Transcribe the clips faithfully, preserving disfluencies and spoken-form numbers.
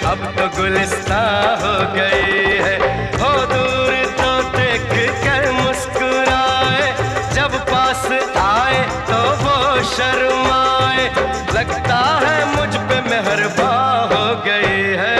अब तो गुलिस्तां हो गई है। हो दूर तो देख कर मुस्कुराए, जब पास आए तो वो शर्माए। लगता है मुझ पे मेहरबान हो गई है।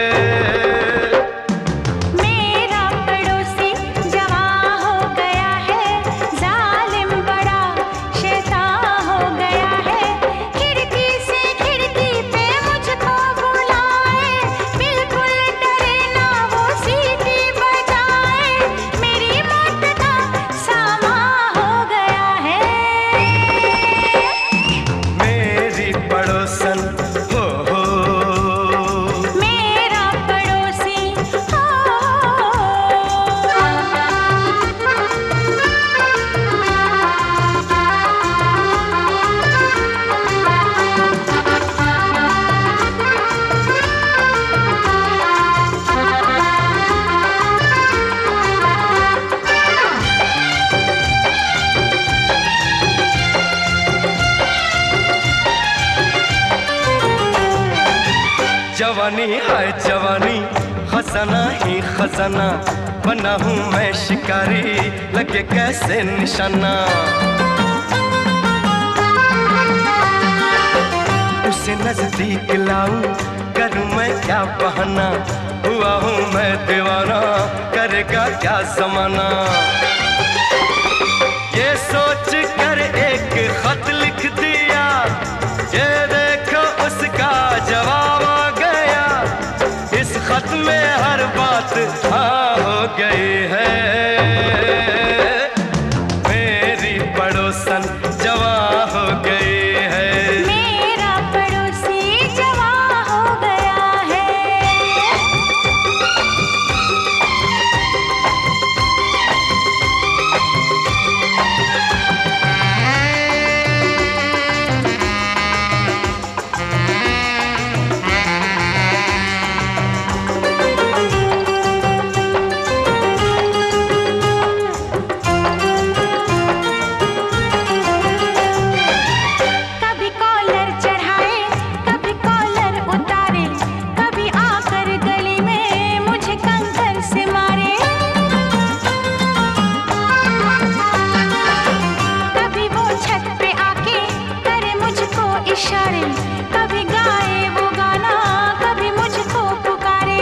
जवानी है जवानी, खजाना ही खजाना, बना हूँ मैं शिकारी, लगे कैसे निशाना। उसे नजदीक लाऊं, करूँ मैं क्या बहाना, हुआ हूँ मैं दीवाना, करेगा क्या जमाना। ये सोच कर एक खत लिख दिया, ये देखो उसका जवाब आ गया। इस खत में हर बात हाँ हो गई है। मेरी पड़ोसन जवां हो गई है। मेरा पड़ोसी जवां हो गया है। कभी गाए वो गाना, कभी मुझको पुकारे,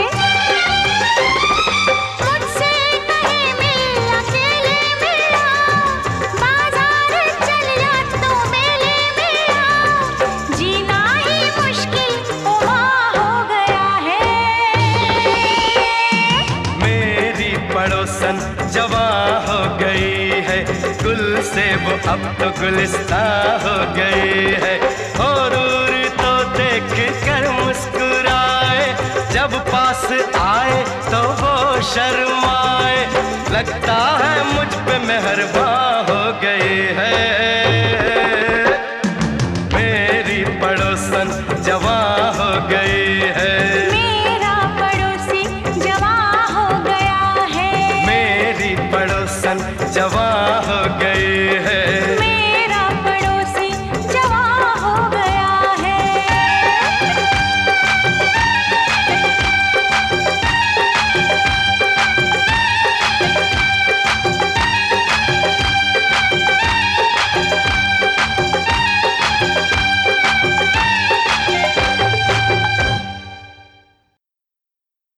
मुझसे कहे मिल अकेले मेरा, बाजार चल या तो मेले मेरा, जीना ही मुश्किल वहाँ हो गया है। मेरी पड़ोसन जवां हो गई है, गुल से वो अब तो गुलिस्तां हो